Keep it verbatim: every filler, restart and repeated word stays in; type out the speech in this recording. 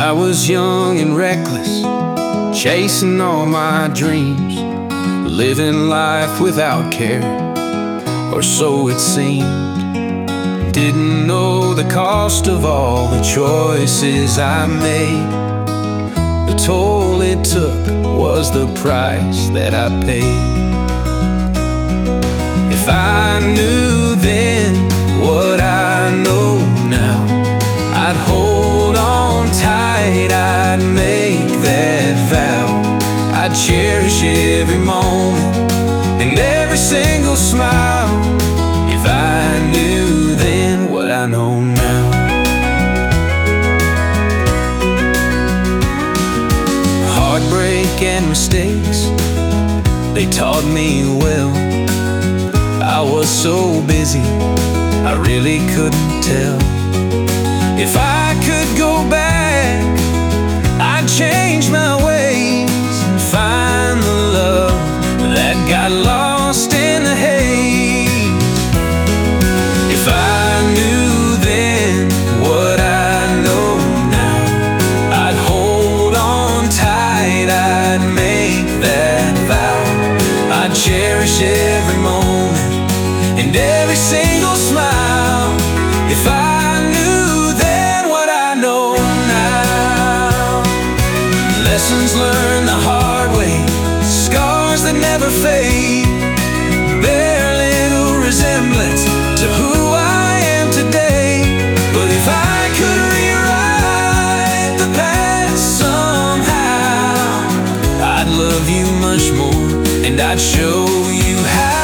I was young and reckless, chasing all my dreams, living life without care, or so it seemed. Didn't know the cost of all the choices I made. The toll it took was the price that I paid. If I knew then what I know now, I'd hold on tight, I'd make that vow. I'd cherish every moment and every single smile. If I knew then what I know now. Heartbreak and mistakes, they taught me well. I was so busy, I really couldn't tell. If I could go back, I'd change my ways and find the love that got lost in the haze. If I knew then what I know now, I'd hold on tight, I'd make that vow. I'd cherish every moment and every single smile. If I knew then what I know now. Lessons learned the hard way, scars that never fade, bear little resemblance to who I am today. But if I could rewrite the past somehow, I'd love you much more, and I'd show you how.